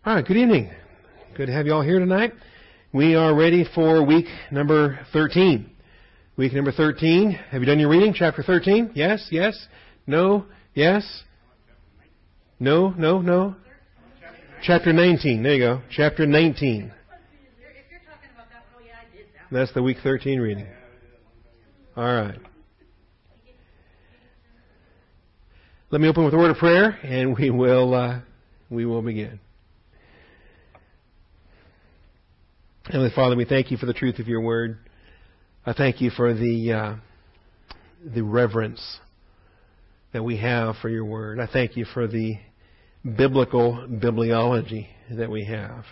All right, good evening. Good to have you all here tonight. We are ready for week number 13. Week number 13. Have you done your reading? Chapter 13? Yes, yes, no, yes, no. Chapter 19. There you go. Chapter 19. If you're talking about that one, I did that. That's the week 13 reading. All right. Let me open with a word of prayer, and we will begin. Heavenly Father, we thank you for the truth of your word. I thank you for the reverence that we have for your word. I thank you for the biblical bibliology that we have.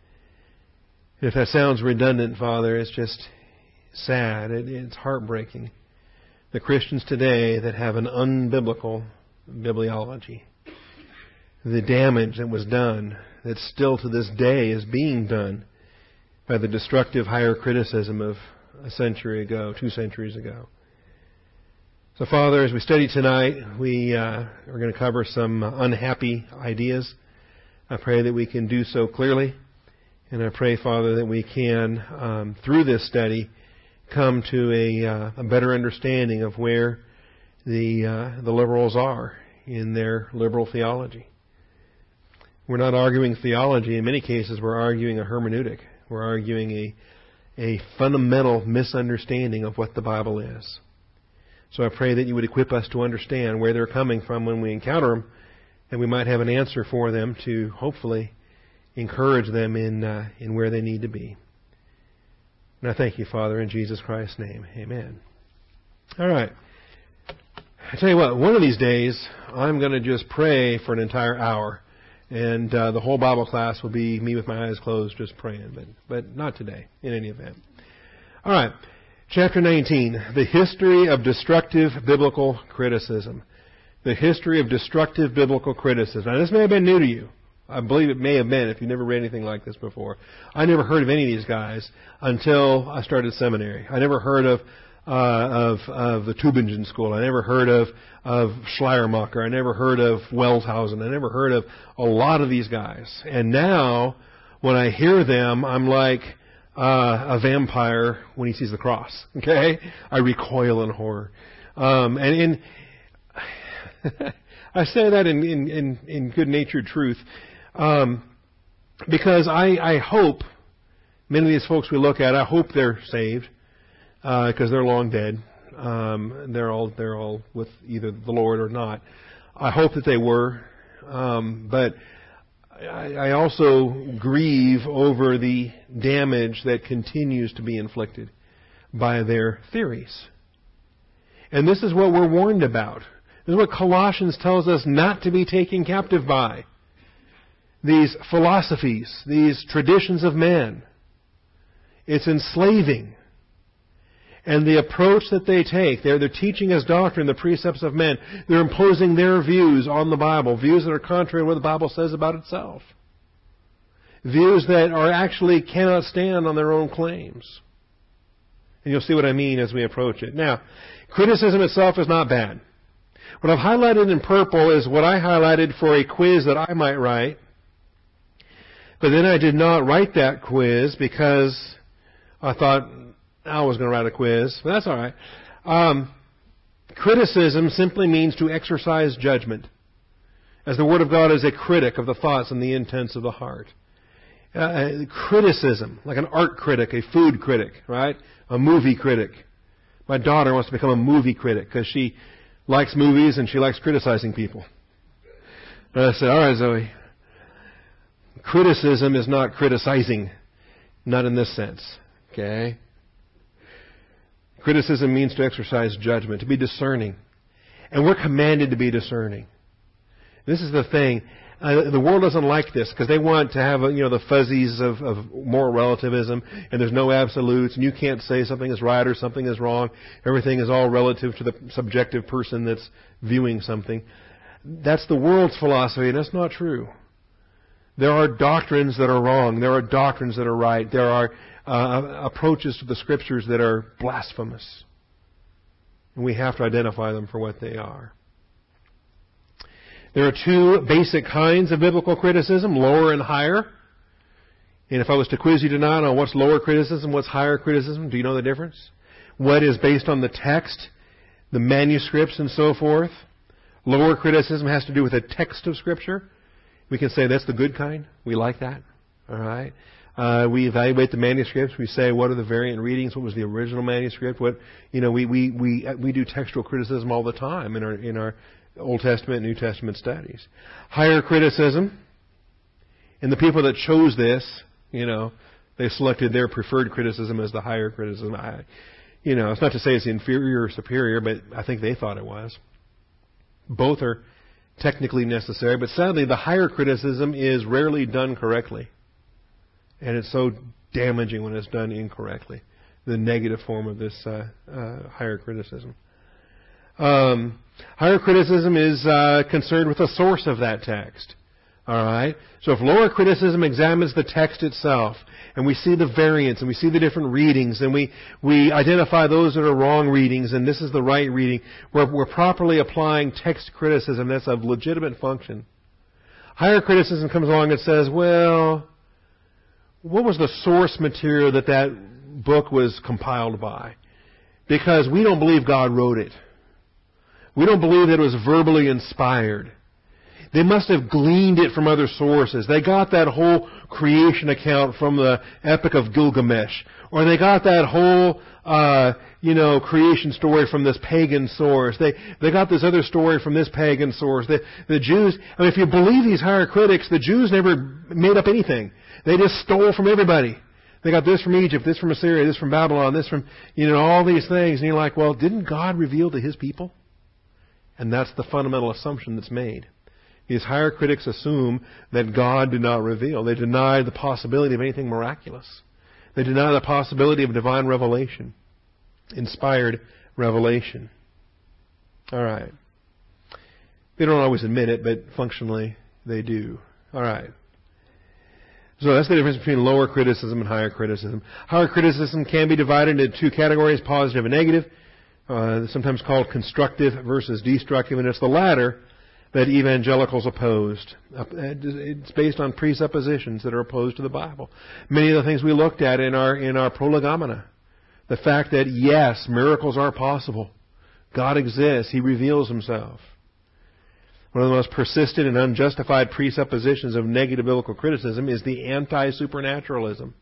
And if that sounds redundant, Father, it's just sad. It's heartbreaking. The Christians today that have an unbiblical bibliology. The damage that was done, that still to this day is being done by the destructive higher criticism of a century ago, 2 centuries ago. So, Father, as we study tonight, we are going to cover some unhappy ideas. I pray that we can do so clearly. And I pray, Father, that we can, through this study, come to a better understanding of where the liberals are in their liberal theology. We're not arguing theology. In many cases, we're arguing a hermeneutic. We're arguing a fundamental misunderstanding of what the Bible is. So I pray that you would equip us to understand where they're coming from when we encounter them, and we might have an answer for them to hopefully encourage them in where they need to be. And I thank you, Father, in Jesus Christ's name. Amen. All right. I tell you what, one of these days, I'm going to just pray for an entire hour. And the whole Bible class will be me with my eyes closed just praying. But not today, in any event. All right. Chapter 19. The history of destructive biblical criticism. The history of destructive biblical criticism. Now, this may have been new to you. I believe it may have been if you've never read anything like this before. I never heard of any of these guys until I started seminary. I never heard of the Tübingen School. I never heard of Schleiermacher. I never heard of Wellshausen. I never heard of a lot of these guys. And now, when I hear them, I'm like a vampire when he sees the cross. Okay? I recoil in horror. And I say that in good-natured truth, because I hope many of these folks we look at, I hope they're saved. Because they're long dead. They're all with either the Lord or not. I hope that they were. But I also grieve over the damage that continues to be inflicted by their theories. And this is what we're warned about. This is what Colossians tells us not to be taken captive by. These philosophies, these traditions of men. It's enslaving. And the approach that they take, they're teaching as doctrine the precepts of men. They're imposing their views on the Bible, views that are contrary to what the Bible says about itself. Views that are actually cannot stand on their own claims. And you'll see what I mean as we approach it. Now, criticism itself is not bad. What I've highlighted in purple is what I highlighted for a quiz that I might write. But then I did not write that quiz because I thought I was going to write a quiz, but that's all right. Criticism simply means to exercise judgment, as the Word of God is a critic of the thoughts and the intents of the heart. Criticism, like an art critic, a food critic, right? A movie critic. My daughter wants to become a movie critic because she likes movies and she likes criticizing people. And I said, all right, Zoe, criticism is not criticizing, not in this sense, okay? Criticism means to exercise judgment, to be discerning. And we're commanded to be discerning. This is the thing. The world doesn't like this because they want to have the fuzzies of moral relativism, and there's no absolutes, and you can't say something is right or something is wrong. Everything is all relative to the subjective person that's viewing something. That's the world's philosophy, and that's not true. There are doctrines that are wrong. There are doctrines that are right. There are approaches to the Scriptures that are blasphemous. And we have to identify them for what they are. There are two basic kinds of biblical criticism, lower and higher. And if I was to quiz you tonight on what's lower criticism, what's higher criticism, do you know the difference? What is based on the text, the manuscripts and so forth? Lower criticism has to do with the text of Scripture. We can say that's the good kind. We like that. All right. We evaluate the manuscripts. We say, what are the variant readings? What was the original manuscript? We do textual criticism all the time in our Old Testament and New Testament studies. Higher criticism, and the people that chose this, they selected their preferred criticism as the higher criticism. It's not to say it's inferior or superior, but I think they thought it was. Both are technically necessary, but sadly the higher criticism is rarely done correctly. And it's so damaging when it's done incorrectly, the negative form of this higher criticism. Higher criticism is concerned with the source of that text. All right? So if lower criticism examines the text itself, and we see the variants, and we see the different readings, and we identify those that are wrong readings, and this is the right reading, we're properly applying text criticism that's of legitimate function. Higher criticism comes along and says, well, what was the source material that book was compiled by? Because we don't believe God wrote it. We don't believe that it was verbally inspired. They must have gleaned it from other sources. They got that whole creation account from the Epic of Gilgamesh. Or they got that whole, creation story from this pagan source. They got this other story from this pagan source. The Jews, if you believe these higher critics, the Jews never made up anything. They just stole from everybody. They got this from Egypt, this from Assyria, this from Babylon, this from, all these things. And you're like, well, didn't God reveal to His people? And that's the fundamental assumption that's made. These higher critics assume that God did not reveal. They deny the possibility of anything miraculous. They deny the possibility of divine revelation, inspired revelation. All right. They don't always admit it, but functionally they do. All right. So that's the difference between lower criticism and higher criticism. Higher criticism can be divided into two categories, positive and negative, sometimes called constructive versus destructive, and it's the latter that evangelicals opposed. It's based on presuppositions that are opposed to the Bible. Many of the things we looked at in our prolegomena. The fact that, yes, miracles are possible. God exists. He reveals Himself. One of the most persistent and unjustified presuppositions of negative biblical criticism is the anti-supernaturalism.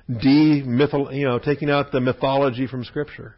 Taking out the mythology from Scripture.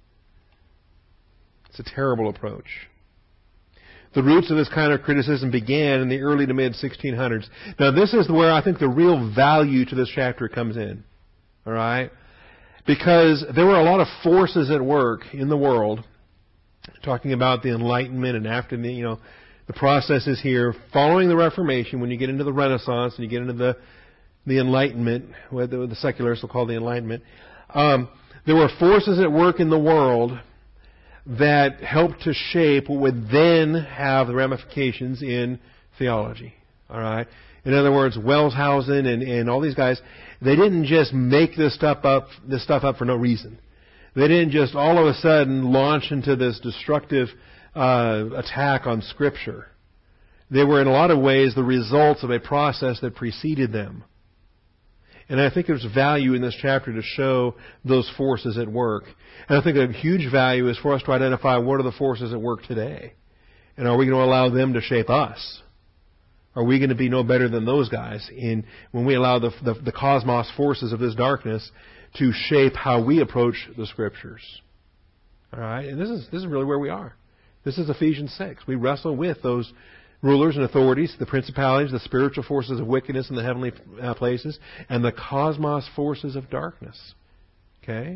It's a terrible approach. The roots of this kind of criticism began in the early to mid-1600s. Now, this is where I think the real value to this chapter comes in. All right? Because there were a lot of forces at work in the world, talking about the Enlightenment and after the processes here, following the Reformation, when you get into the Renaissance and you get into the Enlightenment, what the secularists will call the Enlightenment, there were forces at work in the world that helped to shape what would then have the ramifications in theology. All right? In other words, Wellshausen and all these guys, they didn't just make this stuff up for no reason. They didn't just all of a sudden launch into this destructive attack on Scripture. They were in a lot of ways the results of a process that preceded them. And I think there's value in this chapter to show those forces at work. And I think a huge value is for us to identify what are the forces at work today. And are we going to allow them to shape us? Are we going to be no better than those guys when we allow the cosmos forces of this darkness to shape how we approach the Scriptures? All right? And this is really where we are. This is Ephesians 6. We wrestle with those rulers and authorities, the principalities, the spiritual forces of wickedness in the heavenly places, and the cosmos forces of darkness. Okay?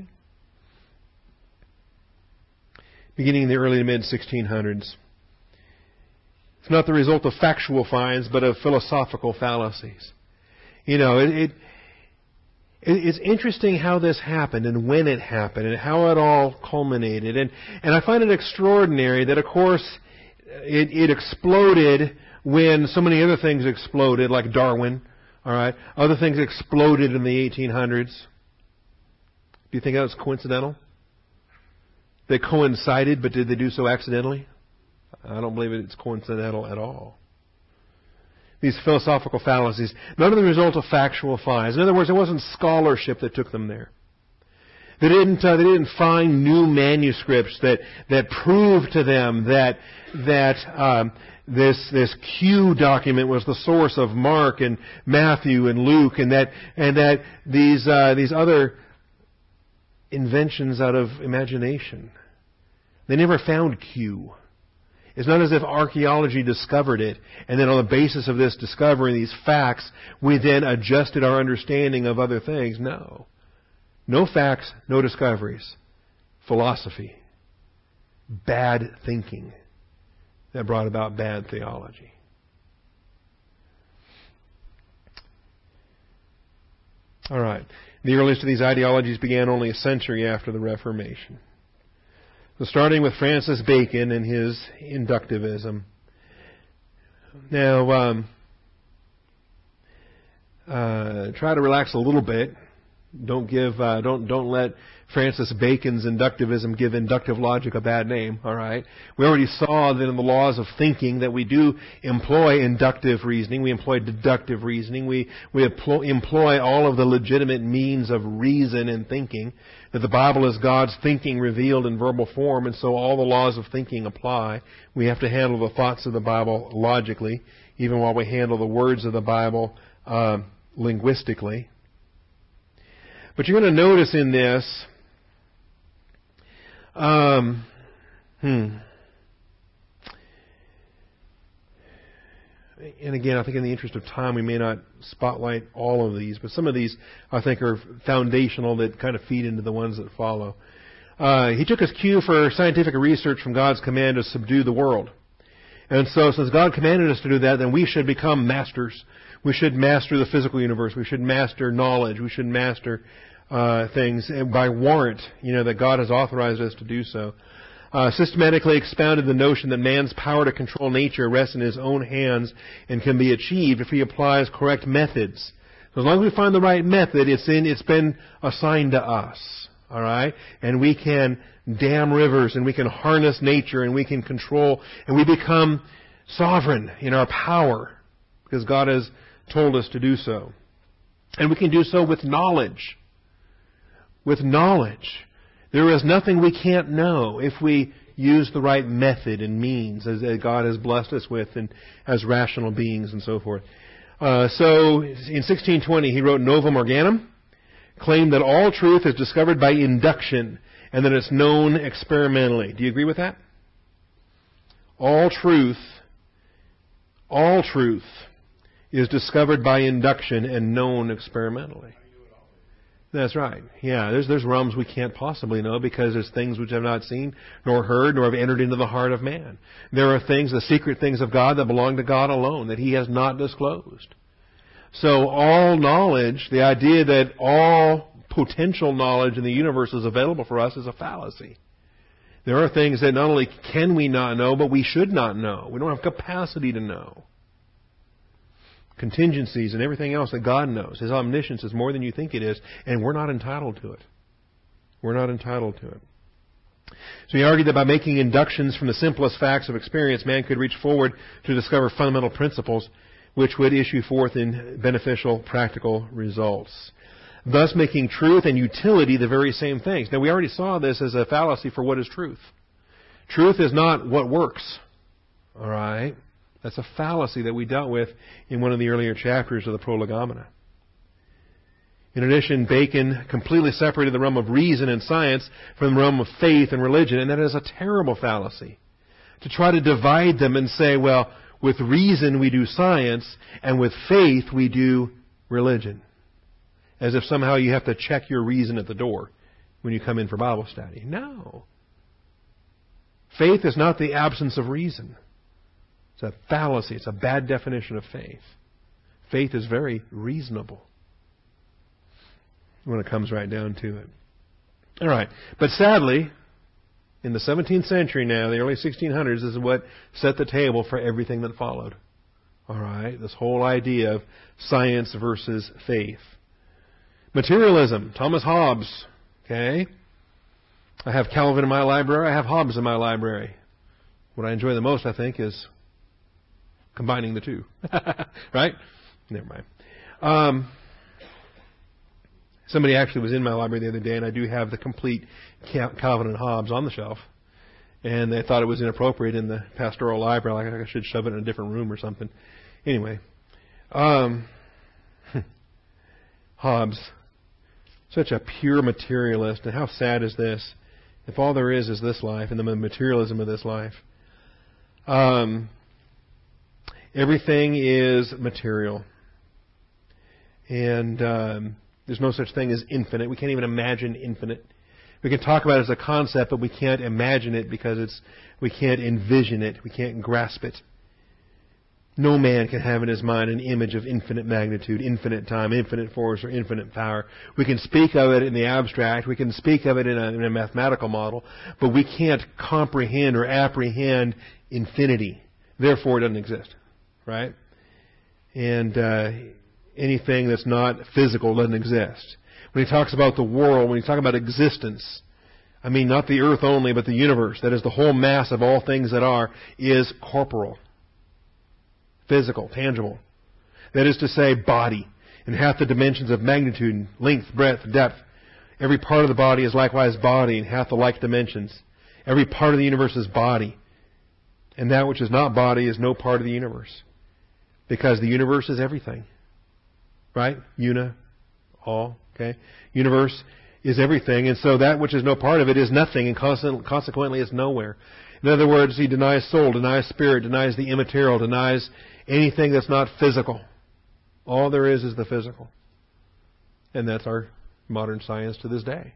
Beginning in the early to mid-1600s. It's not the result of factual finds, but of philosophical fallacies. It's interesting how this happened and when it happened and how it all culminated. And I find it extraordinary that, of course, it exploded when so many other things exploded, like Darwin. All right, other things exploded in the 1800s. Do you think that was coincidental? They coincided, but did they do so accidentally? I don't believe it's coincidental at all. these philosophical fallacies. None of the result of factual finds. In other words, it wasn't scholarship that took them there. They didn't find new manuscripts that proved to them that this Q document was the source of Mark and Matthew and Luke, and that these other inventions out of imagination. They never found Q. It's not as if archaeology discovered it, and then on the basis of this discovery, these facts, we then adjusted our understanding of other things. No. No facts, no discoveries. Philosophy. Bad thinking that brought about bad theology. All right. The earliest of these ideologies began only a century after the Reformation. So starting with Francis Bacon and his inductivism. Now, try to relax a little bit. Don't let Francis Bacon's inductivism give inductive logic a bad name. All right. We already saw that in the laws of thinking that we do employ inductive reasoning. We employ deductive reasoning. We employ all of the legitimate means of reason and thinking. That the Bible is God's thinking revealed in verbal form, and so all the laws of thinking apply. We have to handle the thoughts of the Bible logically, even while we handle the words of the Bible linguistically. But you're going to notice in this, and again, I think in the interest of time, we may not spotlight all of these, but some of these, I think, are foundational that kind of feed into the ones that follow. He took his cue for scientific research from God's command to subdue the world. And so, since God commanded us to do that, then we should become masters. We should master the physical universe. We should master knowledge. We should master things by warrant, that God has authorized us to do so. Systematically expounded the notion that man's power to control nature rests in his own hands and can be achieved if he applies correct methods. So as long as we find the right method, it's been assigned to us. All right? And we can dam rivers, and we can harness nature, and we can control, and we become sovereign in our power because God has told us to do so. And we can do so with knowledge. With knowledge. There is nothing we can't know if we use the right method and means as God has blessed us with and as rational beings and so forth. So in 1620 he wrote Novum Organum, claimed that all truth is discovered by induction and that it's known experimentally. Do you agree with that? All truth is discovered by induction and known experimentally. That's right. Yeah, there's realms we can't possibly know because there's things which have not seen, nor heard, nor have entered into the heart of man. There are things, the secret things of God that belong to God alone, that He has not disclosed. So all knowledge, the idea that all potential knowledge in the universe is available for us is a fallacy. There are things that not only can we not know, but we should not know. We don't have capacity to know. Contingencies and everything else that God knows. His omniscience is more than you think it is, and we're not entitled to it. We're not entitled to it. So he argued that by making inductions from the simplest facts of experience, man could reach forward to discover fundamental principles which would issue forth in beneficial, practical results. Thus making truth and utility the very same things. Now we already saw this as a fallacy for what is truth. Truth is not what works. All right? That's a fallacy that we dealt with in one of the earlier chapters of the Prolegomena. In addition, Bacon completely separated the realm of reason and science from the realm of faith and religion, and that is a terrible fallacy. To try to divide them and say, well, with reason we do science, and with faith we do religion. As if somehow you have to check your reason at the door when you come in for Bible study. No. Faith is not the absence of reason. It's a fallacy. It's a bad definition of faith. Faith is very reasonable when it comes right down to it. All right. But sadly, in the 17th century now, the early 1600s, this is what set the table for everything that followed. All right. This whole idea of science versus faith. Materialism. Thomas Hobbes. Okay. I have Calvin in my library. I have Hobbes in my library. What I enjoy the most, I think, is combining the two. Right? Never mind. Somebody actually was in my library the other day, and I do have the complete Calvin and Hobbes on the shelf. And they thought it was inappropriate in the pastoral library, like I should shove it in a different room or something. Anyway, Hobbes, such a pure materialist, and how sad is this? If all there is this life and the materialism of this life, everything is material, and there's no such thing as infinite. We can't even imagine infinite. We can talk about it as a concept, but we can't imagine it because we can't envision it. We can't grasp it. No man can have in his mind an image of infinite magnitude, infinite time, infinite force, or infinite power. We can speak of it in the abstract. We can speak of it in a mathematical model, but we can't comprehend or apprehend infinity. Therefore, it doesn't exist, right? And anything that's not physical doesn't exist. When he talks about the world, when he talks about existence, I mean not the earth only, but the universe, that is the whole mass of all things that are, is corporal, physical, tangible. That is to say, body, and hath the dimensions of magnitude, length, breadth, depth. Every part of the body is likewise body, and hath the like dimensions. Every part of the universe is body, and that which is not body is no part of the universe, because the universe is everything. Right? All. Okay? Universe is everything, and so that which is no part of it is nothing, and consequently is nowhere. In other words, he denies soul, denies spirit, denies the immaterial, denies anything that's not physical. All there is the physical. And that's our modern science to this day.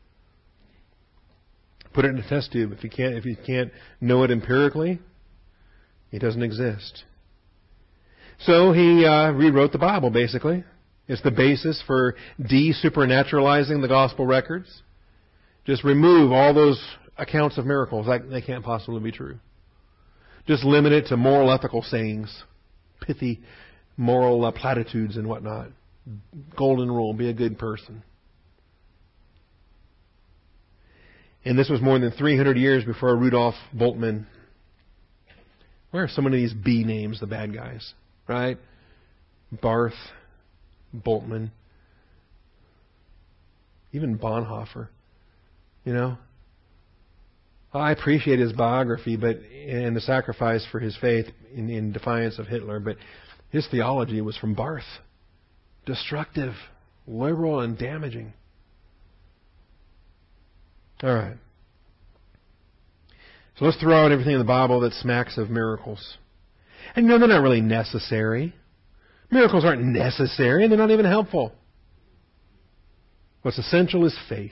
Put it in a test tube. If you can't know it empirically, it doesn't exist. So he rewrote the Bible, basically. It's the basis for de-supernaturalizing the gospel records. Just remove all those accounts of miracles. They can't possibly be true. Just limit it to moral, ethical sayings, pithy moral platitudes and whatnot. Golden rule, be a good person. And this was more than 300 years before Rudolf Bultmann. Where are so many of these B names, the bad guys? Right? Barth, Bultmann, even Bonhoeffer. You know? I appreciate his biography and the sacrifice for his faith in defiance of Hitler, but his theology was from Barth. Destructive, liberal, and damaging. All right. So let's throw out everything in the Bible that smacks of miracles. And they're not really necessary. Miracles aren't necessary, and they're not even helpful. What's essential is faith.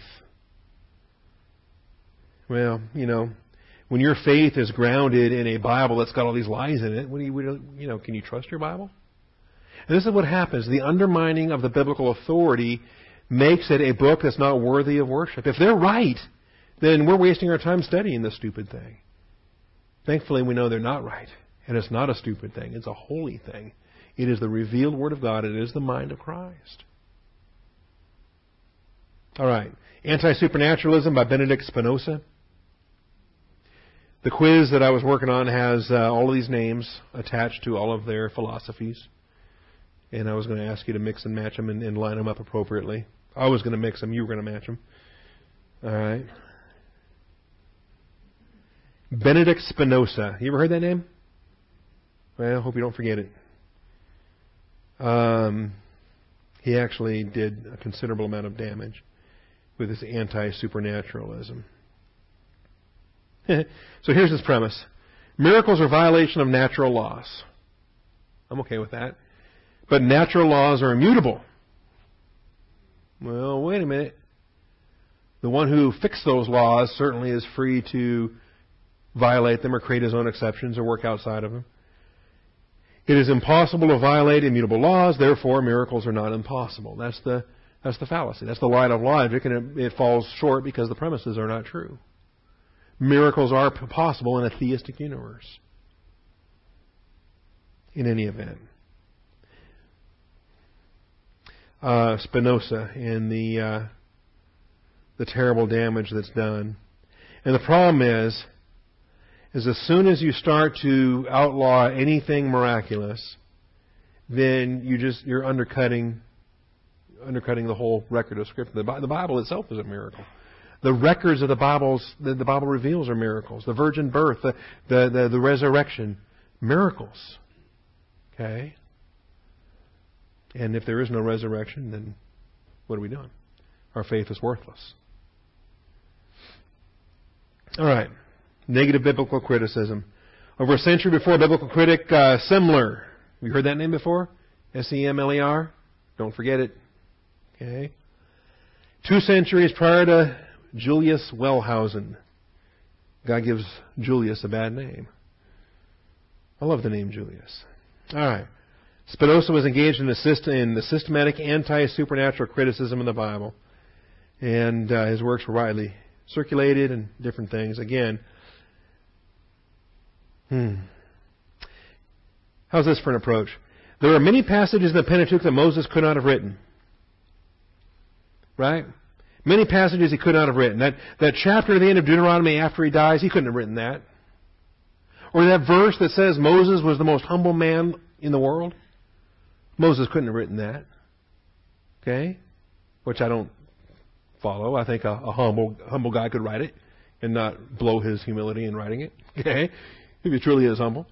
Well, when your faith is grounded in a Bible that's got all these lies in it, can you trust your Bible? And this is what happens. The undermining of the biblical authority makes it a book that's not worthy of worship. If they're right, then we're wasting our time studying this stupid thing. Thankfully, we know they're not right. And it's not a stupid thing. It's a holy thing. It is the revealed Word of God. It is the mind of Christ. All right. Anti-Supernaturalism by Benedict Spinoza. The quiz that I was working on has all of these names attached to all of their philosophies. And I was going to ask you to mix and match them and line them up appropriately. I was going to mix them. You were going to match them. All right. Benedict Spinoza. You ever heard that name? Well, I hope you don't forget it. He actually did a considerable amount of damage with his anti-supernaturalism. So here's his premise. Miracles are violation of natural laws. I'm okay with that. But natural laws are immutable. Well, wait a minute. The one who fixed those laws certainly is free to violate them or create his own exceptions or work outside of them. It is impossible to violate immutable laws, therefore miracles are not impossible. That's the fallacy. That's the line of logic, and it falls short because the premises are not true. Miracles are possible in a theistic universe. In any event. Spinoza and the terrible damage that's done. And the problem is, is as soon as you start to outlaw anything miraculous, then you're undercutting the whole record of Scripture. The Bible itself is a miracle. The records of the Bible reveals are miracles. The virgin birth, the resurrection, miracles. Okay? And if there is no resurrection, then what are we doing? Our faith is worthless. All right. Negative biblical criticism. Over a century before, biblical critic Semler. You heard that name before? Semler? Don't forget it. Okay. 2 centuries prior to Julius Wellhausen. God gives Julius a bad name. I love the name Julius. All right. Spinoza was engaged in the systematic anti-supernatural criticism of the Bible. And his works were widely circulated and different things. Again, how's this for an approach? There are many passages in the Pentateuch that Moses could not have written. Right? Many passages he could not have written. That chapter at the end of Deuteronomy after he dies, he couldn't have written that. Or that verse that says Moses was the most humble man in the world. Moses couldn't have written that. Okay? Which I don't follow. I think a humble guy could write it and not blow his humility in writing it. Okay? If he truly is humble.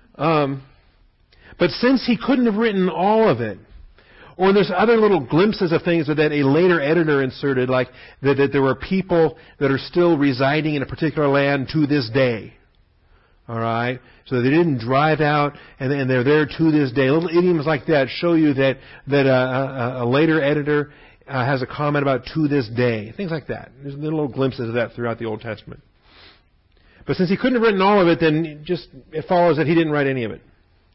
But since he couldn't have written all of it, or there's other little glimpses of things that a later editor inserted, like that there were people that are still residing in a particular land to this day. All right? So they didn't drive out, and they're there to this day. Little idioms like that show you that a later editor has a comment about to this day. Things like that. There's little glimpses of that throughout the Old Testament. But since he couldn't have written all of it, then it follows that he didn't write any of it.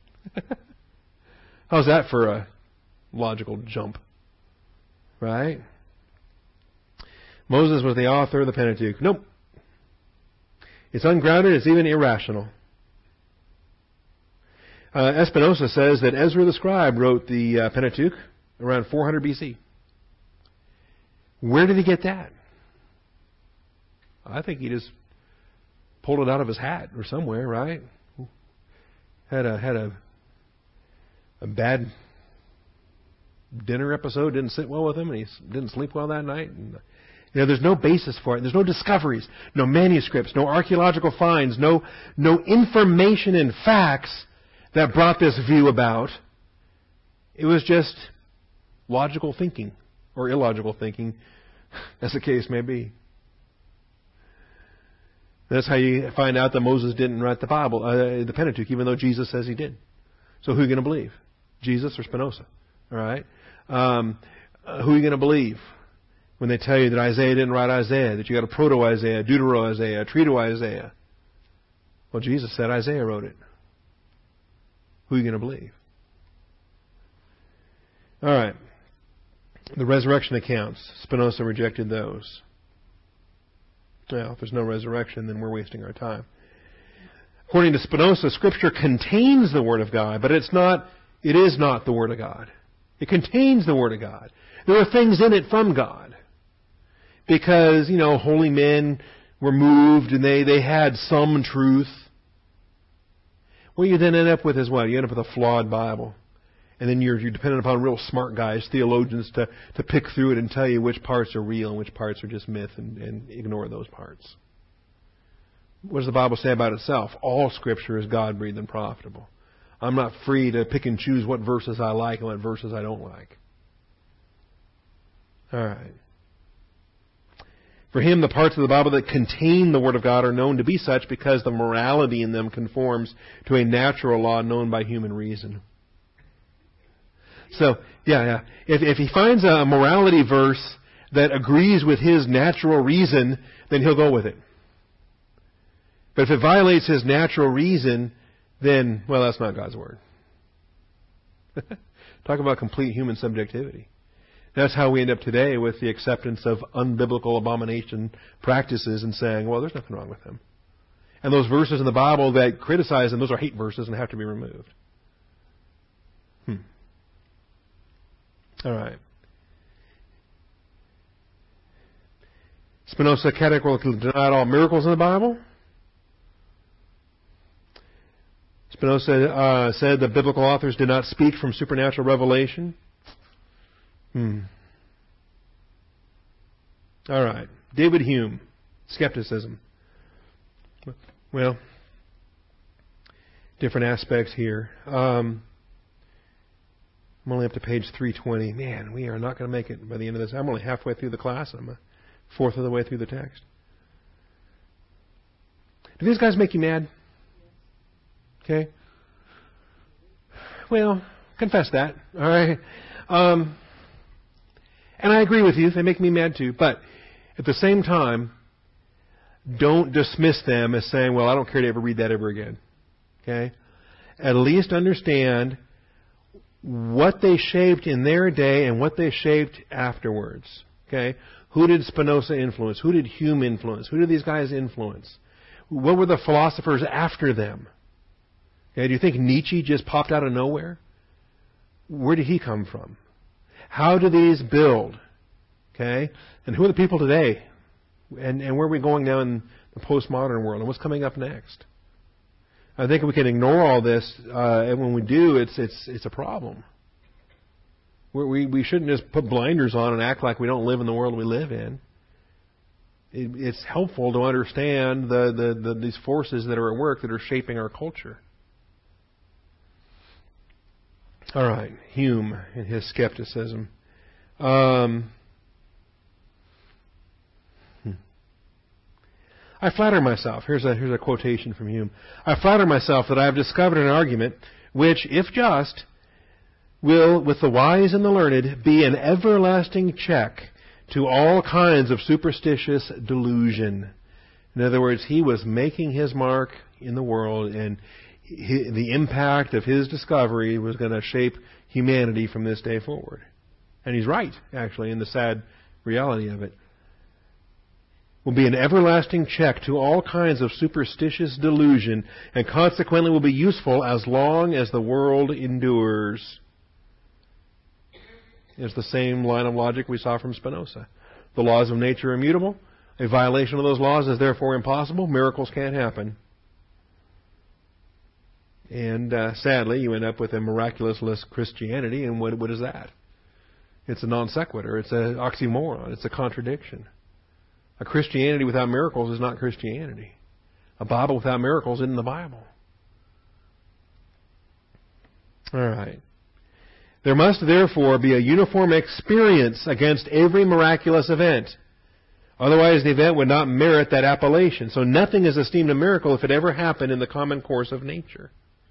How's that for a logical jump? Right? Moses was the author of the Pentateuch. Nope. It's ungrounded. It's even irrational. Espinosa says that Ezra the scribe wrote the Pentateuch around 400 BC. Where did he get that? I think he just pulled it out of his hat or somewhere, right? Had a bad dinner episode, didn't sit well with him, and he didn't sleep well that night. And, there's no basis for it. There's no discoveries, no manuscripts, no archaeological finds, no information and facts that brought this view about. It was just logical thinking, or illogical thinking, as the case may be. That's how you find out that Moses didn't write the Bible, the Pentateuch, even though Jesus says he did. So who are you going to believe? Jesus or Spinoza? All right? Who are you going to believe when they tell you that Isaiah didn't write Isaiah, that you got a Proto-Isaiah, Deutero-Isaiah, Trito-Isaiah? Well, Jesus said Isaiah wrote it. Who are you going to believe? All right. The resurrection accounts. Spinoza rejected those. Well, if there's no resurrection, then we're wasting our time. According to Spinoza, Scripture contains the Word of God, but it is not the Word of God. It contains the Word of God. There are things in it from God. Because, holy men were moved and they had some truth. What you then end up with is what? You end up with a flawed Bible. And then you're dependent upon real smart guys, theologians, to pick through it and tell you which parts are real and which parts are just myth and ignore those parts. What does the Bible say about itself? All Scripture is God-breathed and profitable. I'm not free to pick and choose what verses I like and what verses I don't like. All right. For him, the parts of the Bible that contain the Word of God are known to be such because the morality in them conforms to a natural law known by human reason. So, If he finds a morality verse that agrees with his natural reason, then he'll go with it. But if it violates his natural reason, then, that's not God's Word. Talk about complete human subjectivity. That's how we end up today with the acceptance of unbiblical abomination practices and saying, there's nothing wrong with them. And those verses in the Bible that criticize them, those are hate verses and have to be removed. All right. Spinoza categorically denied all miracles in the Bible. Spinoza said the biblical authors did not speak from supernatural revelation. All right. David Hume, skepticism. Well, different aspects here. I'm only up to page 320. Man, we are not going to make it by the end of this. I'm only halfway through the class. I'm a fourth of the way through the text. Do these guys make you mad? Okay. Well, confess that. All right. And I agree with you. They make me mad too. But at the same time, don't dismiss them as saying, well, I don't care to ever read that ever again. Okay? At least understand what they shaped in their day and what they shaped afterwards. Okay? Who did Spinoza influence? Who did Hume influence? Who did these guys influence? What were the philosophers after them? Okay, do you think Nietzsche just popped out of nowhere? Where did he come from? How do these build? Okay? And who are the people today? And where are we going now in the postmodern world? And what's coming up next? I think if we can ignore all this, and when we do, it's a problem. We shouldn't just put blinders on and act like we don't live in the world we live in. It's helpful to understand these forces that are at work that are shaping our culture. All right, Hume and his skepticism. I flatter myself. Here's a quotation from Hume. I flatter myself that I have discovered an argument which, if just, will, with the wise and the learned, be an everlasting check to all kinds of superstitious delusion. In other words, he was making his mark in the world, and the impact of his discovery was going to shape humanity from this day forward. And he's right, actually, in the sad reality of it. Will be an everlasting check to all kinds of superstitious delusion, and consequently will be useful as long as the world endures. It's the same line of logic we saw from Spinoza. The laws of nature are immutable. A violation of those laws is therefore impossible. Miracles can't happen. And sadly, you end up with a miraculousless Christianity, and what is that? It's a non sequitur. It's an oxymoron. It's a contradiction. A Christianity without miracles is not Christianity. A Bible without miracles isn't the Bible. All right. There must therefore be a uniform experience against every miraculous event. Otherwise, the event would not merit that appellation. So nothing is esteemed a miracle if it ever happened in the common course of nature.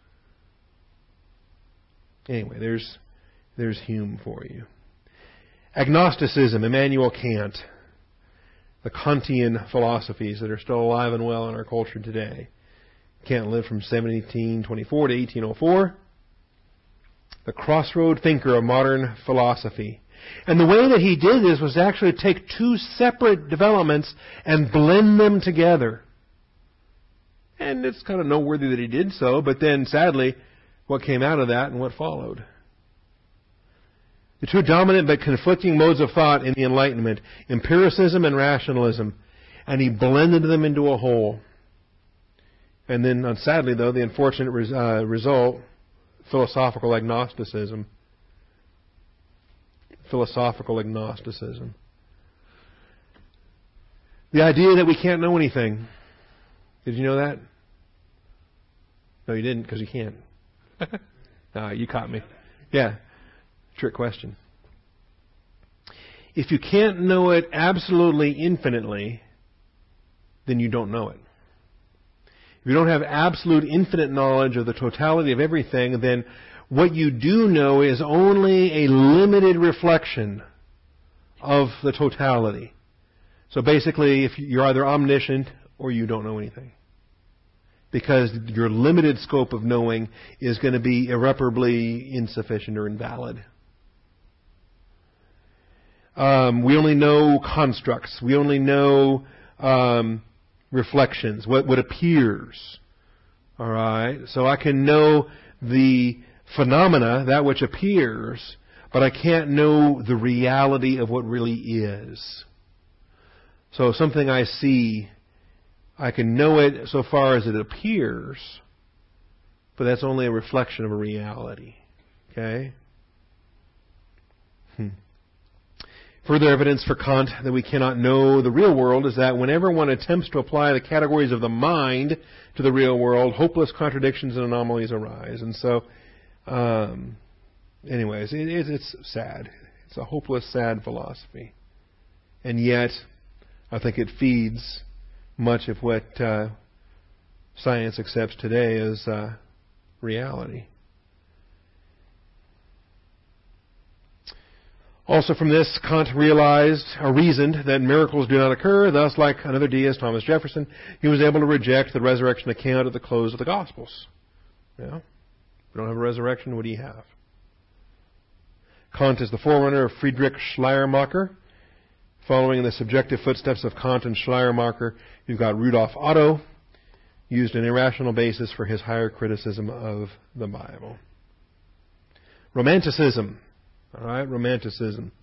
Anyway, there's Hume for you. Agnosticism, Immanuel Kant. The Kantian philosophies that are still alive and well in our culture today. Kant lived from 1724 to 1804. The crossroad thinker of modern philosophy. And the way that he did this was actually take two separate developments and blend them together. And it's kind of noteworthy that he did so, but then sadly, what came out of that and what followed? The two dominant but conflicting modes of thought in the Enlightenment, empiricism and rationalism, and he blended them into a whole. And then, sadly though, the unfortunate result, philosophical agnosticism. Philosophical agnosticism. The idea that we can't know anything. Did you know that? No, you didn't, because you can't. You caught me. Yeah. Trick question. If you can't know it absolutely infinitely, then you don't know it. If you don't have absolute infinite knowledge of the totality of everything, then what you do know is only a limited reflection of the totality. So basically, if you're either omniscient or you don't know anything. Because your limited scope of knowing is going to be irreparably insufficient or invalid. We only know constructs. We only know reflections, what appears. All right? So I can know the phenomena, that which appears, but I can't know the reality of what really is. So something I see, I can know it so far as it appears, but that's only a reflection of a reality. Okay? Further evidence for Kant that we cannot know the real world is that whenever one attempts to apply the categories of the mind to the real world, hopeless contradictions and anomalies arise. And so, anyways, it's sad. It's a hopeless, sad philosophy. And yet, I think it feeds much of what science accepts today as reality. Also from this, Kant reasoned that miracles do not occur. Thus, like another deist, Thomas Jefferson, he was able to reject the resurrection account at the close of the Gospels. Yeah? If you don't have a resurrection, what do you have? Kant is the forerunner of Friedrich Schleiermacher. Following in the subjective footsteps of Kant and Schleiermacher, you've got Rudolf Otto, used an irrational basis for his higher criticism of the Bible. Romanticism. All right, Romanticism.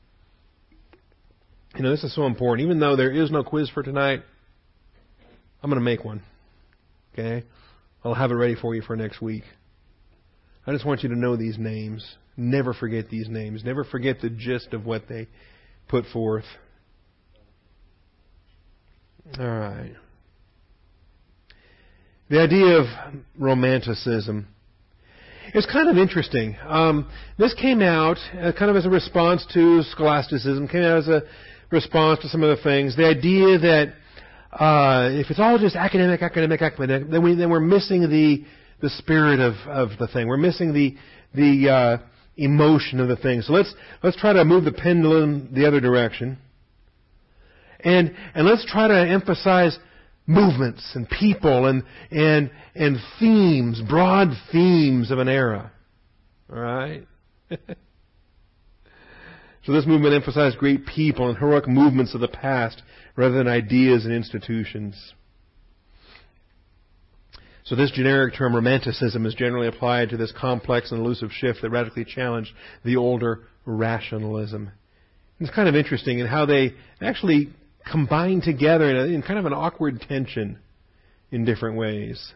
You know, this is so important. Even though there is no quiz for tonight, I'm going to make one. Okay? I'll have it ready for you for next week. I just want you to know these names. Never forget these names. Never forget the gist of what they put forth. All right. The idea of Romanticism. It's kind of interesting. This came out kind of as a response to scholasticism, came out as a response to some of the things. The idea that if it's all just academic, then we're missing the spirit of the thing. We're missing the emotion of the thing. So let's try to move the pendulum the other direction, and let's try to emphasize movements and people and themes, broad themes of an era. All right? So this movement emphasized great people and heroic movements of the past rather than ideas and institutions. So this generic term, Romanticism, is generally applied to this complex and elusive shift that radically challenged the older rationalism. And it's kind of interesting in how they actually combine together in kind of an awkward tension in different ways.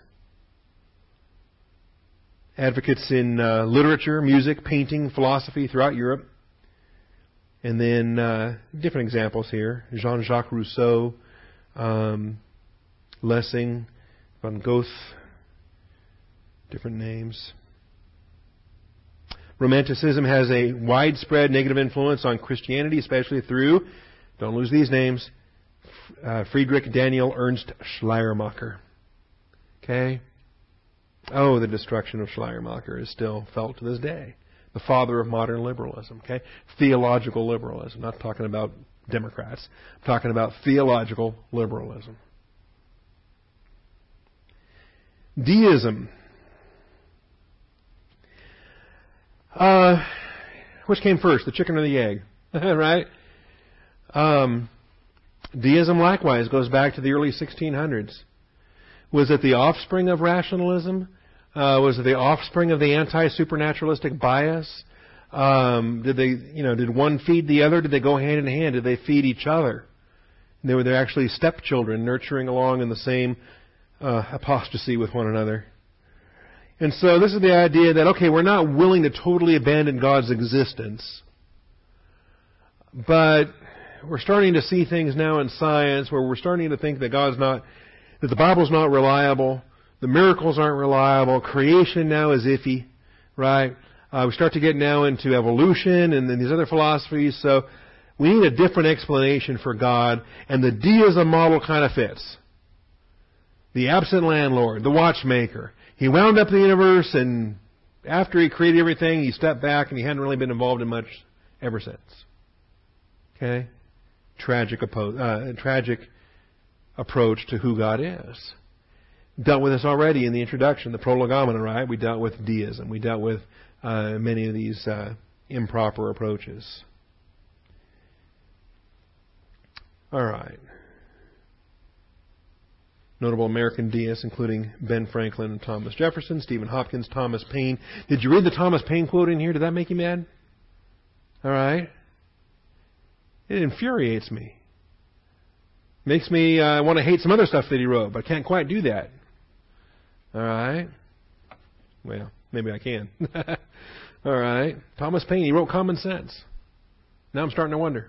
Advocates in literature, music, painting, philosophy throughout Europe. And then different examples here. Jean-Jacques Rousseau, Lessing, Van Gogh, different names. Romanticism has a widespread negative influence on Christianity, especially through, don't lose these names, Friedrich Daniel Ernst Schleiermacher. Okay? Oh, the destruction of Schleiermacher is still felt to this day. The father of modern liberalism. Okay? Theological liberalism. I'm not talking about Democrats. I'm talking about theological liberalism. Deism. Which came first, the chicken or the egg? Right? Deism likewise goes back to the early 1600s. Was it the offspring of rationalism? Was it the offspring of the anti-supernaturalistic bias? Did one feed the other? Did they go hand in hand? Did they feed each other? They're actually stepchildren nurturing along in the same apostasy with one another. And so this is the idea that, okay, we're not willing to totally abandon God's existence, but we're starting to see things now in science where we're starting to think that that the Bible's not reliable, the miracles aren't reliable, creation now is iffy, right? We start to get now into evolution and then these other philosophies, so we need a different explanation for God, and the deism model kind of fits. The absent landlord, the watchmaker. He wound up the universe, and after he created everything, he stepped back and he hadn't really been involved in much ever since. Okay? Tragic approach to who God is. Dealt with this already in the introduction, the prolegomena, right? We dealt with deism. We dealt with many of these improper approaches. All right. Notable American deists, including Ben Franklin and Thomas Jefferson, Stephen Hopkins, Thomas Paine. Did you read the Thomas Paine quote in here? Did that make you mad? All right. It infuriates me. Makes me want to hate some other stuff that he wrote, but I can't quite do that. All right. Well, maybe I can. All right. Thomas Paine, he wrote Common Sense. Now I'm starting to wonder.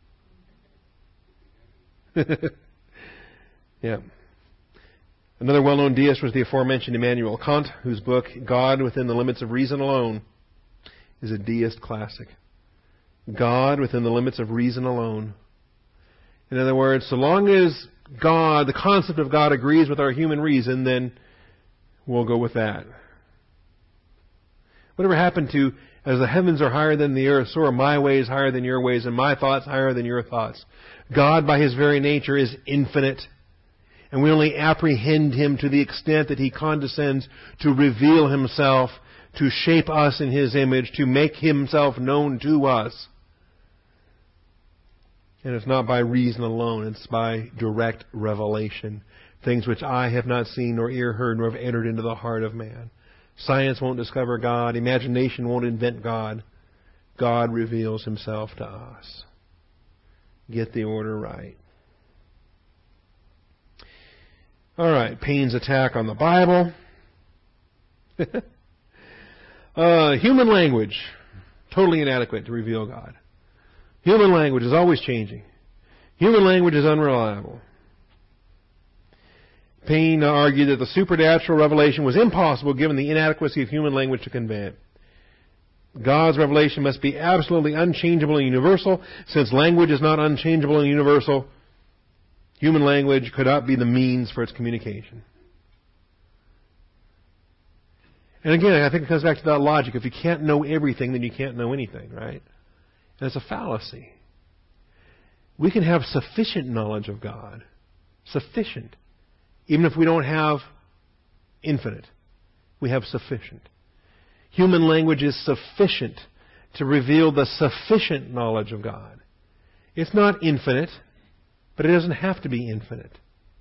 Yeah. Another well-known deist was the aforementioned Immanuel Kant, whose book, God Within the Limits of Reason Alone, is a deist classic. God within the limits of reason alone. In other words, so long as God, the concept of God, agrees with our human reason, then we'll go with that. Whatever happened to, as the heavens are higher than the earth, so are my ways higher than your ways, and my thoughts higher than your thoughts. God, by His very nature, is infinite. And we only apprehend Him to the extent that He condescends to reveal Himself, to shape us in His image, to make Himself known to us. And it's not by reason alone, it's by direct revelation. Things which eye have not seen, nor ear heard, nor have entered into the heart of man. Science won't discover God. Imagination won't invent God. God reveals Himself to us. Get the order right. All right, Paine's attack on the Bible. Human language, totally inadequate to reveal God. Human language is always changing. Human language is unreliable. Paine argued that the supernatural revelation was impossible given the inadequacy of human language to convey it. God's revelation must be absolutely unchangeable and universal. Since language is not unchangeable and universal, human language could not be the means for its communication. And again, I think it comes back to that logic. If you can't know everything, then you can't know anything, right? And it's a fallacy. We can have sufficient knowledge of God. Sufficient. Even if we don't have infinite. We have sufficient. Human language is sufficient to reveal the sufficient knowledge of God. It's not infinite, but it doesn't have to be infinite.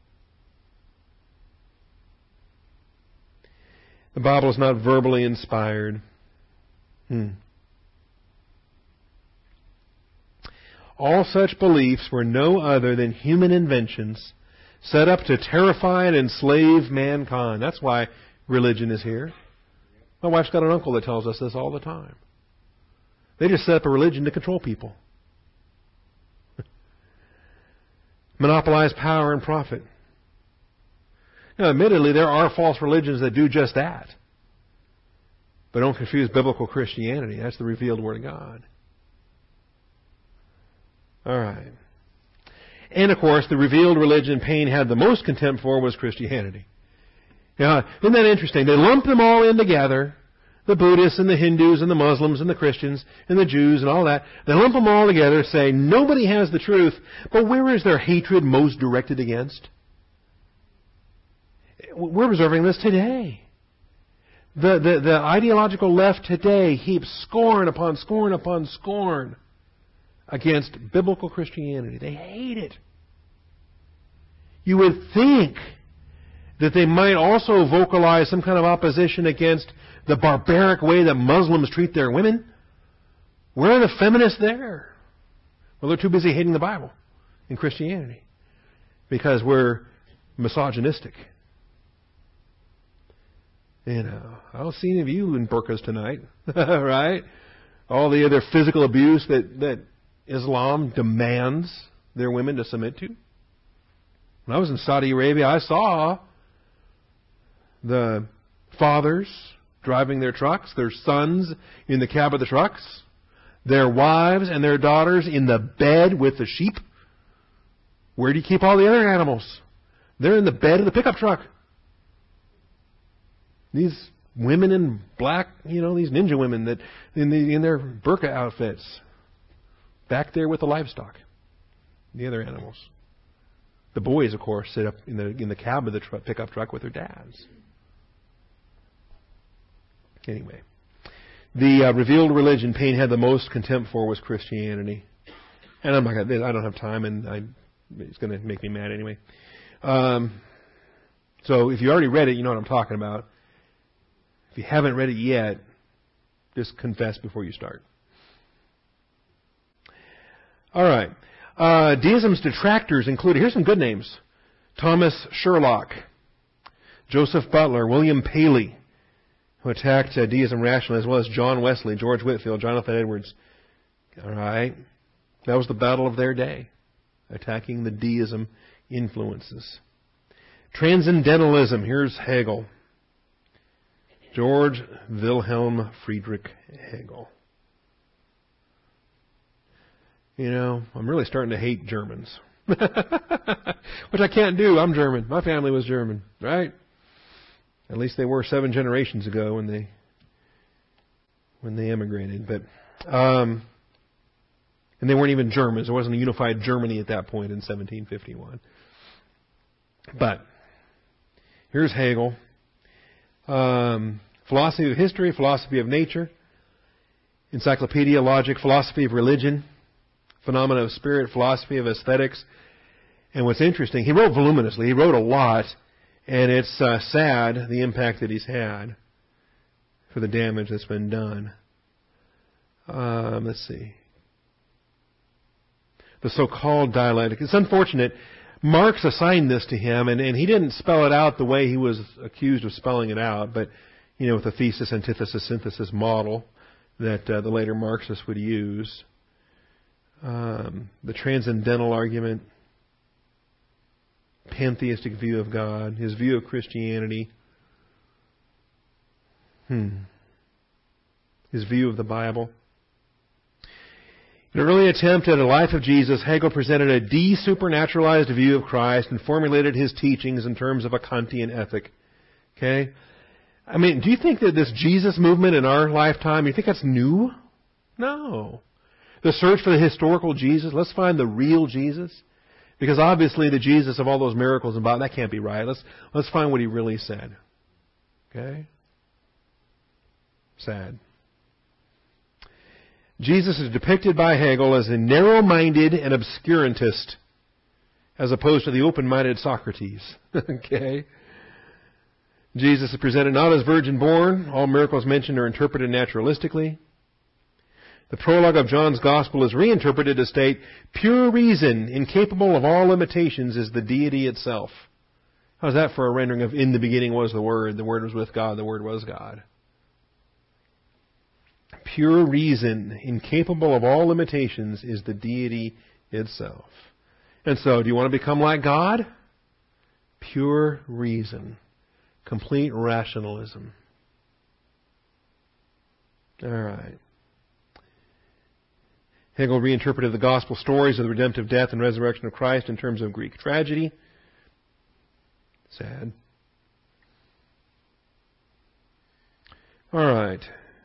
The Bible is not verbally inspired. All such beliefs were no other than human inventions set up to terrify and enslave mankind. That's why religion is here. My wife's got an uncle that tells us this all the time. They just set up a religion to control people. Monopolize power and profit. Now, admittedly, there are false religions that do just that. But don't confuse biblical Christianity. That's the revealed Word of God. All right. And, of course, the revealed religion Paine had the most contempt for was Christianity. Now, isn't that interesting? They lump them all in together, the Buddhists and the Hindus and the Muslims and the Christians and the Jews and all that. They lump them all together, say nobody has the truth, but where is their hatred most directed against? We're observing this today. The ideological left today heaps scorn upon scorn upon scorn against biblical Christianity. They hate it. You would think that they might also vocalize some kind of opposition against the barbaric way that Muslims treat their women. Where are the feminists there? Well, they're too busy hating the Bible in Christianity because we're misogynistic. You know, I don't see any of you in burqas tonight, right? All the other physical abuse that Islam demands their women to submit to. When I was in Saudi Arabia, I saw the fathers driving their trucks, their sons in the cab of the trucks, their wives and their daughters in the bed with the sheep. Where do you keep all the other animals? They're in the bed of the pickup truck. These women in black, these ninja women that in their burqa outfits, back there with the livestock, the other animals. The boys, of course, sit up in the cab of the pickup truck with their dads. Anyway, the revealed religion Paine had the most contempt for was Christianity, and I don't have time, and it's going to make me mad anyway. So if you already read it, you know what I'm talking about. If you haven't read it yet, just confess before you start. All right. Deism's detractors included, here's some good names: Thomas Sherlock, Joseph Butler, William Paley, who attacked deism rationally, as well as John Wesley, George Whitefield, Jonathan Edwards. All right. That was the battle of their day, attacking the deism influences. Transcendentalism. Here's Hegel. George Wilhelm Friedrich Hegel. You know, I'm really starting to hate Germans. Which I can't do. I'm German. My family was German, right? At least they were 7 generations ago when they immigrated. But and they weren't even Germans. There wasn't a unified Germany at that point in 1751. But here's Hegel. Philosophy of history, philosophy of nature, encyclopedia, logic, philosophy of religion, phenomena of spirit, philosophy of aesthetics. And what's interesting, he wrote voluminously. He wrote a lot, and it's sad the impact that he's had for the damage that's been done. Let's see. The so-called dialectic. It's unfortunate. Marx assigned this to him, and he didn't spell it out the way he was accused of spelling it out, but, you know, with the thesis, antithesis, synthesis model that the later Marxists would use. The transcendental argument, pantheistic view of God, his view of Christianity, his view of the Bible. In an early attempt at a life of Jesus, Hegel presented a de-supernaturalized view of Christ and formulated his teachings in terms of a Kantian ethic. Okay? I mean, do you think that this Jesus movement in our lifetime, you think that's new? No. The search for the historical Jesus, let's find the real Jesus. Because obviously the Jesus of all those miracles and that can't be right. Let's find what he really said. Okay? Sad. Jesus is depicted by Hegel as a narrow-minded and obscurantist, as opposed to the open-minded Socrates. Okay? Jesus is presented not as virgin born. All miracles mentioned are interpreted naturalistically. The prologue of John's Gospel is reinterpreted to state, pure reason, incapable of all limitations, is the deity itself. How's that for a rendering of in the beginning was the Word was with God, the Word was God? Pure reason, incapable of all limitations, is the deity itself. And so, do you want to become like God? Pure reason. Complete rationalism. All right. Hegel reinterpreted the gospel stories of the redemptive death and resurrection of Christ in terms of Greek tragedy. Sad. All right.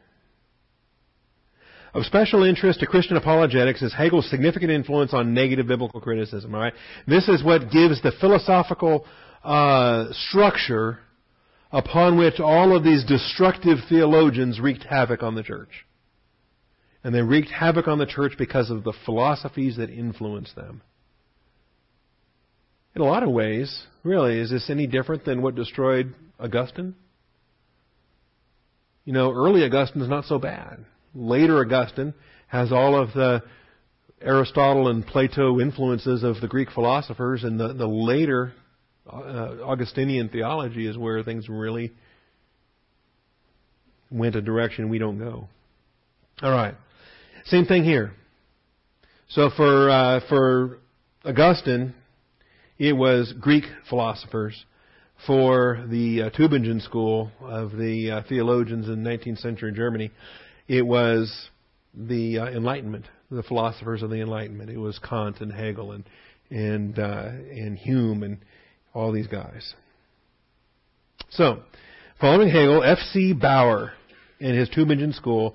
Of special interest to Christian apologetics is Hegel's significant influence on negative biblical criticism. All right? This is what gives the philosophical structure upon which all of these destructive theologians wreaked havoc on the church. And they wreaked havoc on the church because of the philosophies that influenced them. In a lot of ways, really, is this any different than what destroyed Augustine? You know, early Augustine is not so bad. Later Augustine has all of the Aristotle and Plato influences of the Greek philosophers, and the later Augustinian theology is where things really went a direction we don't go. All right. Same thing here. So for Augustine, it was Greek philosophers. For the Tübingen school of the theologians in 19th century Germany, it was the Enlightenment, the philosophers of the Enlightenment. It was Kant and Hegel and Hume and all these guys. So, following Hegel, F.C. Bauer in his Tübingen school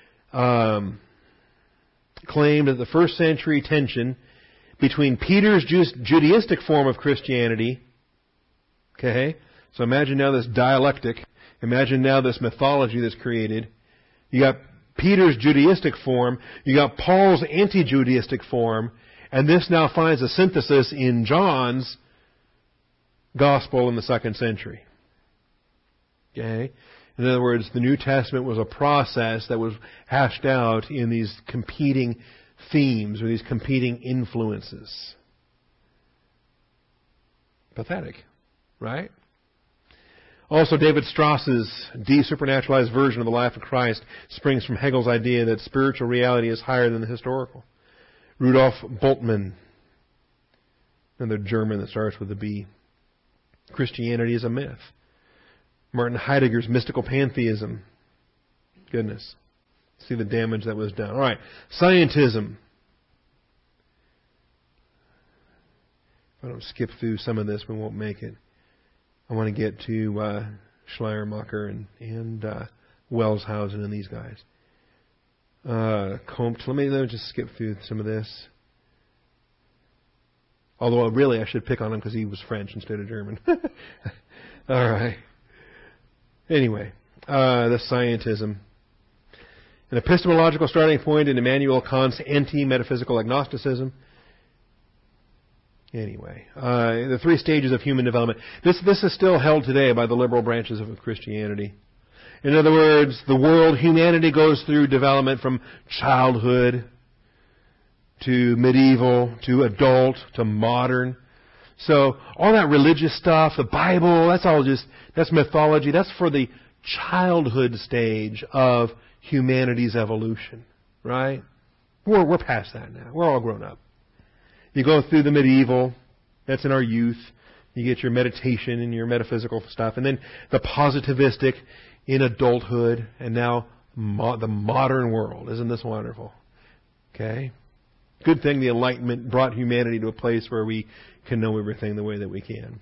claimed that the first century tension between Peter's Judaistic form of Christianity, okay, so imagine now this dialectic, imagine now this mythology that's created. You got Peter's Judaistic form, you got Paul's anti-Judaistic form, and this now finds a synthesis in John's Gospel in the 2nd century. Okay? In other words, the New Testament was a process that was hashed out in these competing themes or these competing influences. Pathetic, right? Also, David Strauss's de-supernaturalized version of the life of Christ springs from Hegel's idea that spiritual reality is higher than the historical. Rudolf Bultmann, another German that starts with a B. Christianity is a myth. Martin Heidegger's mystical pantheism. Goodness. See the damage that was done. All right. Scientism. If I don't skip through some of this, we won't make it. I want to get to Schleiermacher and Wellshausen and these guys. Comte. Let me just skip through some of this. Although really I should pick on him because he was French instead of German. All right. Anyway, the scientism. An epistemological starting point in Immanuel Kant's anti-metaphysical agnosticism. Anyway, the 3 stages of human development. This is still held today by the liberal branches of Christianity. In other words, the world, humanity goes through development from childhood to medieval, to adult, to modern. So all that religious stuff, the Bible, that's mythology. That's for the childhood stage of humanity's evolution, right? We're past that now. We're all grown up. You go through the medieval, that's in our youth. You get your meditation and your metaphysical stuff. And then the positivistic in adulthood. And now the modern world. Isn't this wonderful? Okay? Good thing the Enlightenment brought humanity to a place where we can know everything the way that we can.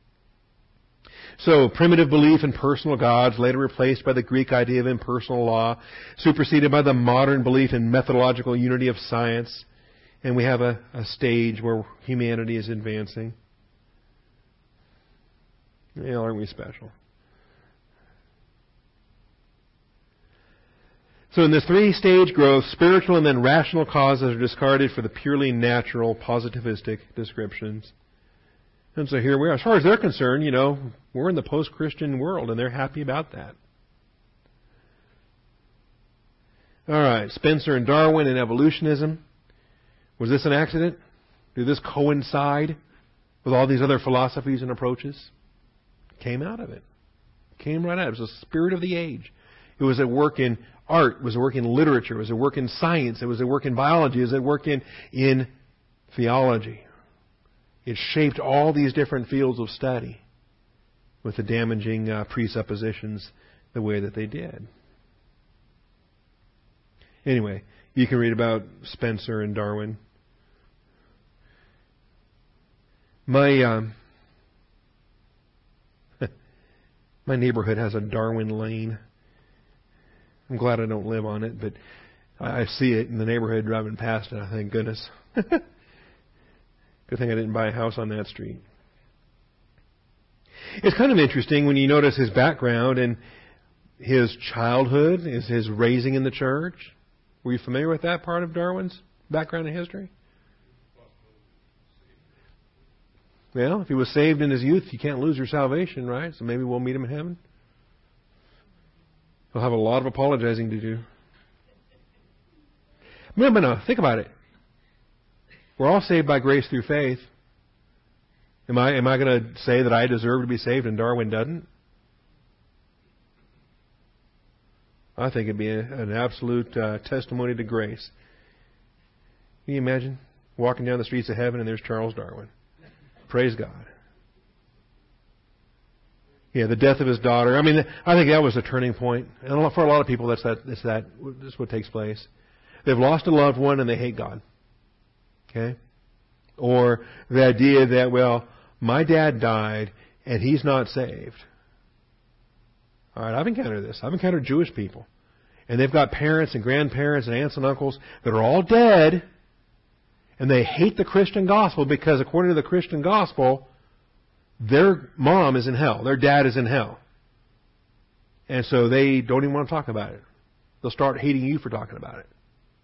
So, primitive belief in personal gods, later replaced by the Greek idea of impersonal law, superseded by the modern belief in methodological unity of science. And we have a stage where humanity is advancing. Yeah, aren't we special? So in this 3-stage growth, spiritual and then rational causes are discarded for the purely natural, positivistic descriptions. And so here we are. As far as they're concerned, we're in the post-Christian world, and they're happy about that. All right, Spencer and Darwin and evolutionism. Was this an accident? Did this coincide with all these other philosophies and approaches? Came out of it. Came right out. It was the spirit of the age. It was at work in art. It was at work in literature. It was at work in science. It was at work in biology. It was at work in theology. It shaped all these different fields of study with the damaging presuppositions the way that they did. Anyway, you can read about Spencer and Darwin. My neighborhood has a Darwin Lane. I'm glad I don't live on it, but I see it in the neighborhood driving past it. I think, goodness. Good thing I didn't buy a house on that street. It's kind of interesting when you notice his background and his childhood, his raising in the church. Were you familiar with that part of Darwin's background and history? Well, if he was saved in his youth, you can't lose your salvation, right? So maybe we'll meet him in heaven. He'll have a lot of apologizing to do. But no, think about it. We're all saved by grace through faith. Am I going to say that I deserve to be saved and Darwin doesn't? I think it'd be an absolute testimony to grace. Can you imagine walking down the streets of heaven and there's Charles Darwin? Praise God. Yeah, the death of his daughter. I mean, I think that was a turning point. And for a lot of people, that's what takes place. They've lost a loved one and they hate God. Okay? Or the idea that, well, my dad died and he's not saved. All right, I've encountered this. I've encountered Jewish people. And they've got parents and grandparents and aunts and uncles that are all dead. And they hate the Christian gospel because according to the Christian gospel, their mom is in hell. Their dad is in hell. And so they don't even want to talk about it. They'll start hating you for talking about it.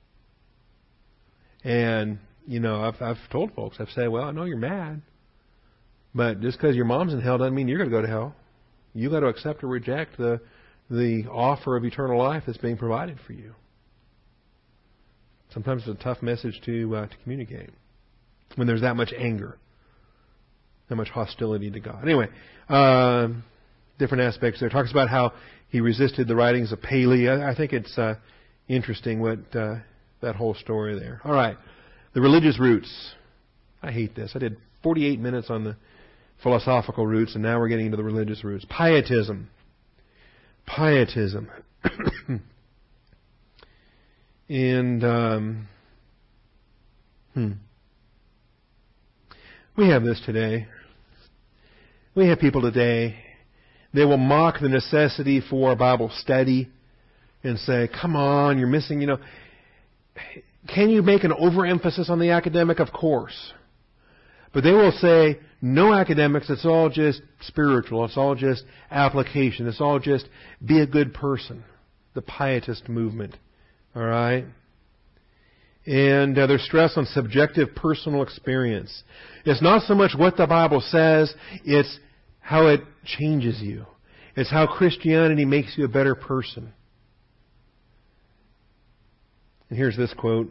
And, I've told folks, I've said, well, I know you're mad. But just because your mom's in hell doesn't mean you're going to go to hell. You've got to accept or reject the offer of eternal life that's being provided for you. Sometimes it's a tough message to communicate when there's that much anger, that much hostility to God. Anyway, different aspects there. It talks about how he resisted the writings of Paley. I think it's interesting what that whole story there. All right. The religious roots. I hate this. I did 48 minutes on the philosophical roots, and now we're getting into the religious roots. Pietism. Pietism. And we have this today. We have people today, they will mock the necessity for Bible study and say, come on, you're missing, can you make an overemphasis on the academic? Of course. But they will say, no academics, it's all just spiritual, it's all just application, it's all just be a good person. The pietist movement. All right? And there's stress on subjective personal experience. It's not so much what the Bible says, it's how it changes you. It's how Christianity makes you a better person. And here's this quote.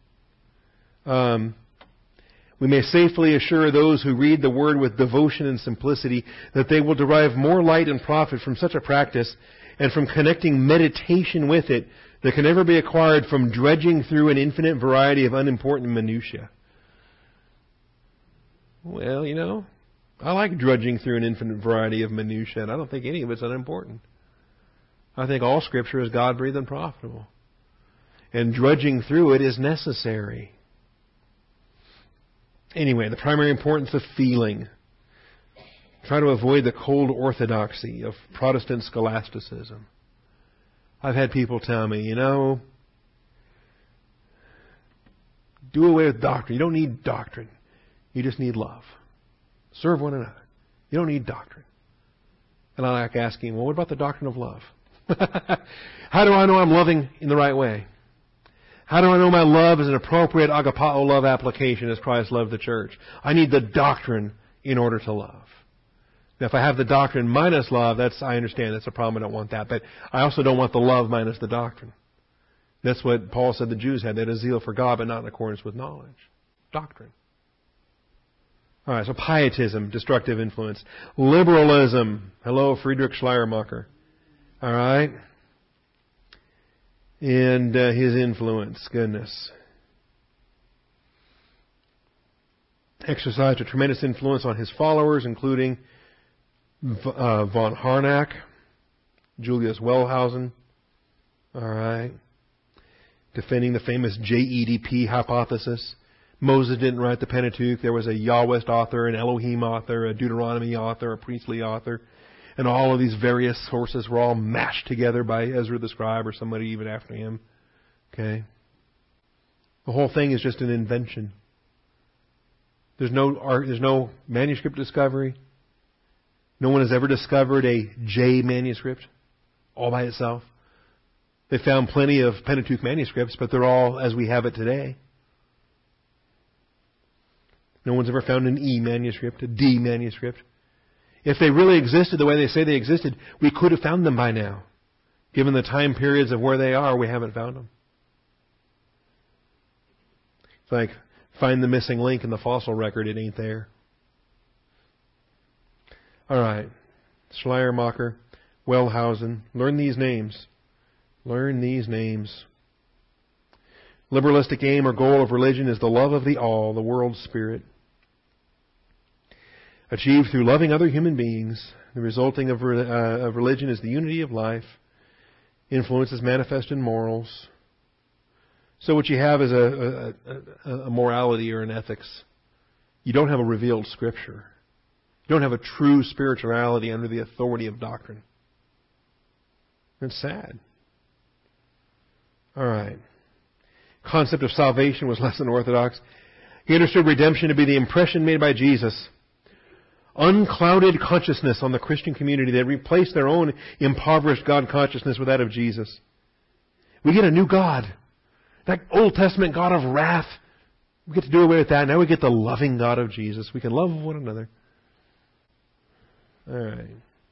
We may safely assure those who read the Word with devotion and simplicity that they will derive more light and profit from such a practice and from connecting meditation with it that can never be acquired from dredging through an infinite variety of unimportant minutiae. Well, I like dredging through an infinite variety of minutiae, and I don't think any of it's unimportant. I think all Scripture is God-breathed and profitable. And dredging through it is necessary. Anyway, the primary importance of feeling. Try to avoid the cold orthodoxy of Protestant scholasticism. I've had people tell me, do away with doctrine. You don't need doctrine. You just need love. Serve one another. You don't need doctrine. And I like asking, well, what about the doctrine of love? How do I know I'm loving in the right way? How do I know my love is an appropriate agapao love application as Christ loved the church? I need the doctrine in order to love. Now, if I have the doctrine minus love, I understand that's a problem. I don't want that. But I also don't want the love minus the doctrine. That's what Paul said the Jews had. They had a zeal for God, but not in accordance with knowledge. Doctrine. All right, so pietism, destructive influence. Liberalism. Hello, Friedrich Schleiermacher. All right. And his influence, goodness. Exercised a tremendous influence on his followers, including von Harnack, Julius Wellhausen. All right. Defending the famous JEDP hypothesis. Moses didn't write the Pentateuch. There was a Yahwist author, an Elohim author, a Deuteronomy author, a priestly author. And all of these various sources were all mashed together by Ezra the scribe or somebody even after him. Okay? The whole thing is just an invention. There's no manuscript discovery. No one has ever discovered a J manuscript all by itself. They found plenty of Pentateuch manuscripts, but they're all as we have it today. No one's ever found an E manuscript, a D manuscript. If they really existed the way they say they existed, we could have found them by now. Given the time periods of where they are, we haven't found them. It's like find the missing link in the fossil record, it ain't there. All right. Schleiermacher, Wellhausen. Learn these names. Learn these names. Liberalistic aim or goal of religion is the love of the all, the world spirit. Achieved through loving other human beings. The resulting of religion is the unity of life. Influence is manifest in morals. So what you have is a morality or an ethics. You don't have a revealed Scripture. You don't have a true spirituality under the authority of doctrine. It's sad. All right. Concept of salvation was less than orthodox. He understood redemption to be the impression made by Jesus. Unclouded consciousness on the Christian community that replaced their own impoverished God consciousness with that of Jesus. We get a new God. That Old Testament God of wrath, we get to do away with that. Now we get the loving God of Jesus. We can love one another. All right.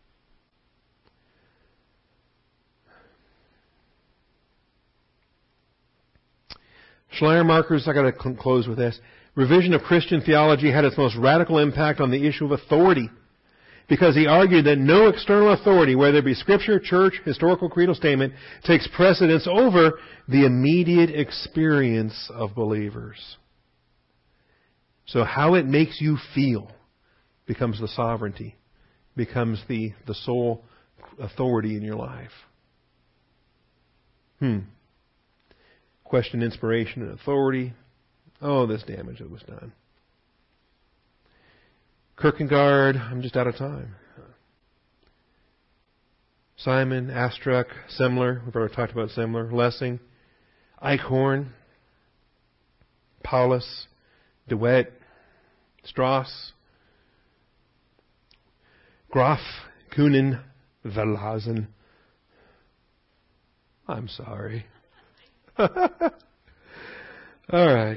Schleiermacher's, I got to close with this. Revision of Christian theology had its most radical impact on the issue of authority because he argued that no external authority, whether it be Scripture, church, historical, creedal statement, takes precedence over the immediate experience of believers. So how it makes you feel becomes the sovereignty, becomes the sole authority in your life. Question inspiration and authority. Oh, this damage that was done. Kierkegaard, I'm just out of time. Simon, Astruc, Semler, we've already talked about Semler, Lessing, Eichhorn, Paulus, DeWitt, Strauss, Graf, Kuhnen, Verlazen. I'm sorry. All right.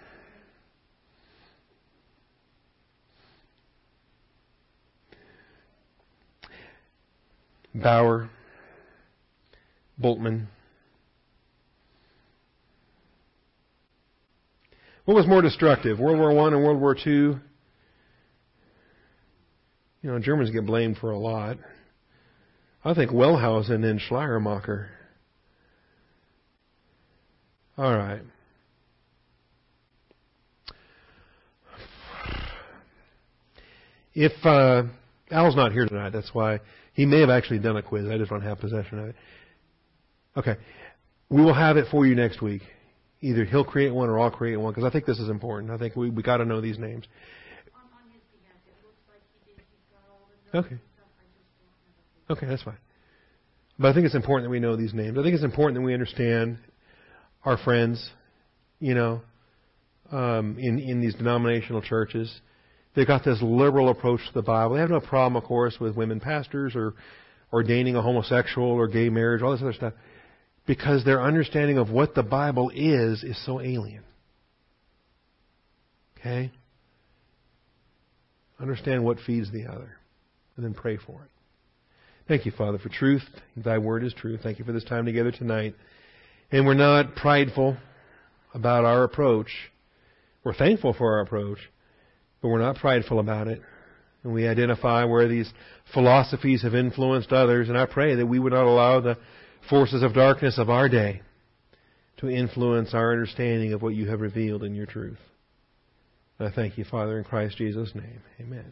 Bauer, Bultmann. What was more destructive, World War I and World War II? Germans get blamed for a lot. I think Wellhausen and Schleiermacher. All right. If Al's not here tonight, that's why he may have actually done a quiz. I just don't have possession of it. Okay. We will have it for you next week. Either he'll create one or I'll create one, because I think this is important. I think we got to know these names. On his behalf, it looks like he did. He's got all the notes Okay. and stuff. I just don't have it. Okay, that's fine. But I think it's important that we know these names. I think it's important that we understand our friends, in these denominational churches. They've got this liberal approach to the Bible. They have no problem, of course, with women pastors or ordaining a homosexual or gay marriage, all this other stuff, because their understanding of what the Bible is so alien. Okay? Understand what feeds the other, and then pray for it. Thank you, Father, for truth. Thy word is true. Thank you for this time together tonight. And we're not prideful about our approach. We're thankful for our approach, but we're not prideful about it. And we identify where these philosophies have influenced others, and I pray that we would not allow the forces of darkness of our day to influence our understanding of what you have revealed in your truth. And I thank you, Father, in Christ Jesus' name. Amen.